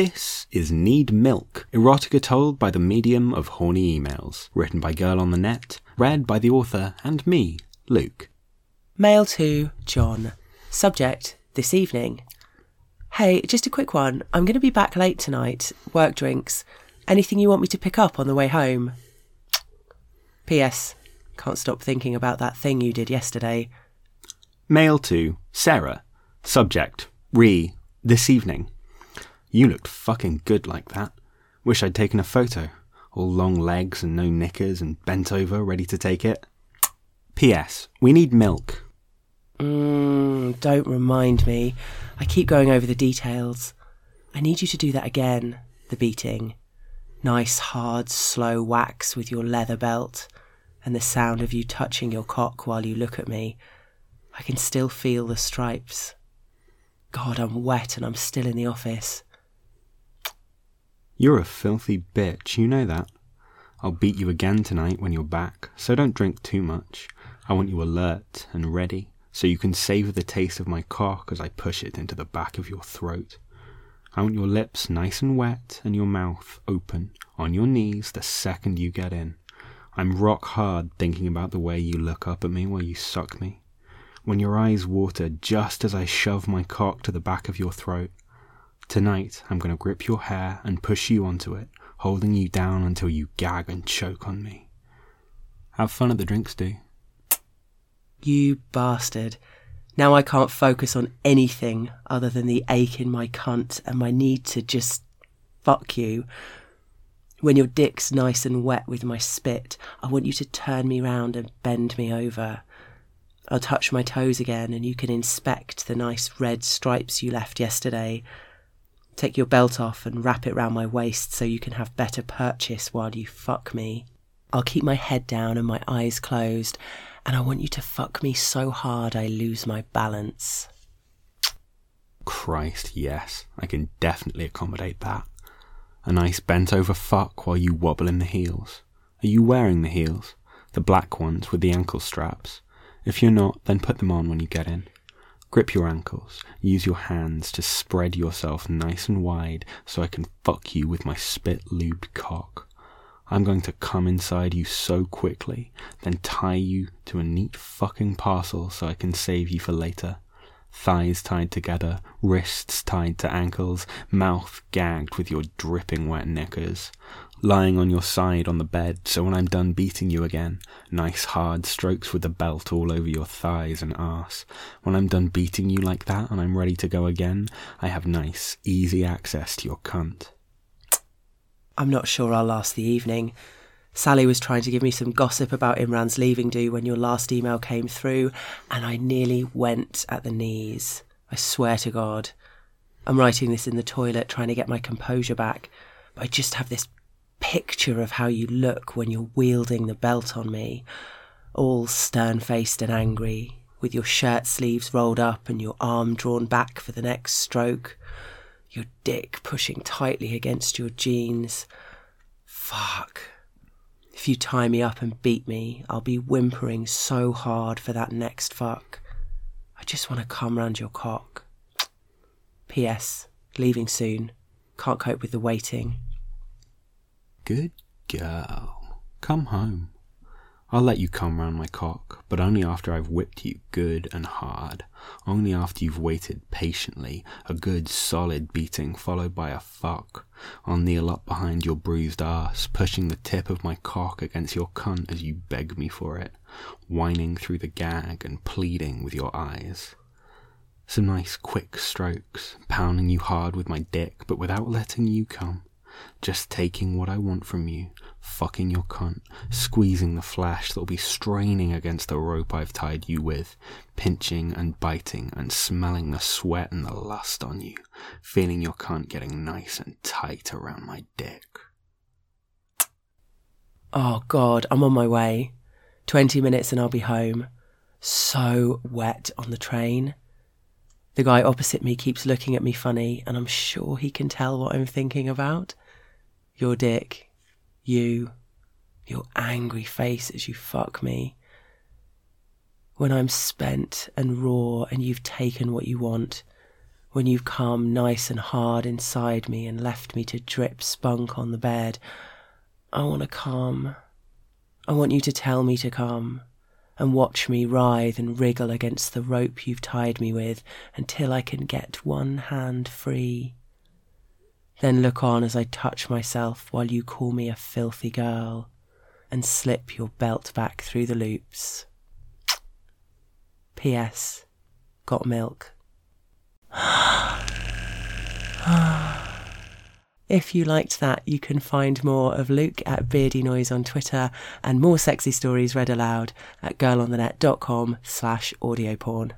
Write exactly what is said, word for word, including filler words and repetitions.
This is Need Milk, erotica told by the medium of horny emails, written by Girl on the Net, read by the author and me, Luke. Mail to John. Subject, this evening. Hey, just a quick one. I'm going to be back late tonight. Work drinks. Anything you want me to pick up on the way home? P S. Can't stop thinking about that thing you did yesterday. Mail to Sarah. Subject, re, this evening. You looked fucking good like that. Wish I'd taken a photo. All long legs and no knickers and bent over, ready to take it. P S. We need milk. Mmm, don't remind me. I keep going over the details. I need you to do that again, the beating. Nice, hard, slow whacks with your leather belt, and the sound of you touching your cock while you look at me. I can still feel the stripes. God, I'm wet and I'm still in the office. You're a filthy bitch, you know that. I'll beat you again tonight when you're back, so don't drink too much. I want you alert and ready, so you can savour the taste of my cock as I push it into the back of your throat. I want your lips nice and wet and your mouth open, on your knees the second you get in. I'm rock hard thinking about the way you look up at me while you suck me. When your eyes water just as I shove my cock to the back of your throat. Tonight, I'm going to grip your hair and push you onto it, holding you down until you gag and choke on me. Have fun at the drinks, do? You bastard. Now I can't focus on anything other than the ache in my cunt and my need to just fuck you. When your dick's nice and wet with my spit, I want you to turn me round and bend me over. I'll touch my toes again and you can inspect the nice red stripes you left yesterday. Take your belt off and wrap it round my waist so you can have better purchase while you fuck me. I'll keep my head down and my eyes closed, and I want you to fuck me so hard I lose my balance. Christ, yes, I can definitely accommodate that. A nice bent over fuck while you wobble in the heels. Are you wearing the heels? The black ones with the ankle straps? If you're not, then put them on when you get in. Grip your ankles, use your hands to spread yourself nice and wide so I can fuck you with my spit-lubed cock. I'm going to come inside you so quickly, then tie you to a neat fucking parcel so I can save you for later. Thighs tied together, wrists tied to ankles, mouth gagged with your dripping wet knickers. Lying on your side on the bed, so when I'm done beating you again, nice hard strokes with the belt all over your thighs and arse. When I'm done beating you like that and I'm ready to go again, I have nice, easy access to your cunt. I'm not sure I'll last the evening. Sally was trying to give me some gossip about Imran's leaving do when your last email came through, and I nearly went at the knees. I swear to God. I'm writing this in the toilet, trying to get my composure back, but I just have this picture of how you look when you're wielding the belt on me, all stern-faced and angry, with your shirt sleeves rolled up and your arm drawn back for the next stroke, your dick pushing tightly against your jeans. Fuck. If you tie me up and beat me, I'll be whimpering so hard for that next fuck. I just want to come round your cock. P S. Leaving soon. Can't cope with the waiting. Good girl. Come home. I'll let you come round my cock, but only after I've whipped you good and hard. Only after you've waited patiently, a good solid beating followed by a fuck. I'll kneel up behind your bruised arse, pushing the tip of my cock against your cunt as you beg me for it, whining through the gag and pleading with your eyes. Some nice quick strokes, pounding you hard with my dick, but without letting you come. Just taking what I want from you, fucking your cunt, squeezing the flesh that'll be straining against the rope I've tied you with, pinching and biting and smelling the sweat and the lust on you, feeling your cunt getting nice and tight around my dick. Oh God, I'm on my way. Twenty minutes and I'll be home. So wet on the train. The guy opposite me keeps looking at me funny, and I'm sure he can tell what I'm thinking about. Your dick, you, your angry face as you fuck me. When I'm spent and raw and you've taken what you want, when you've come nice and hard inside me and left me to drip spunk on the bed. I want to come. I want you to tell me to come and watch me writhe and wriggle against the rope you've tied me with until I can get one hand free. Then look on as I touch myself while you call me a filthy girl and slip your belt back through the loops. P S. Got milk. If you liked that, you can find more of Luke at Beardy Noise on Twitter and more sexy stories read aloud at girlonthenet.com slash audioporn.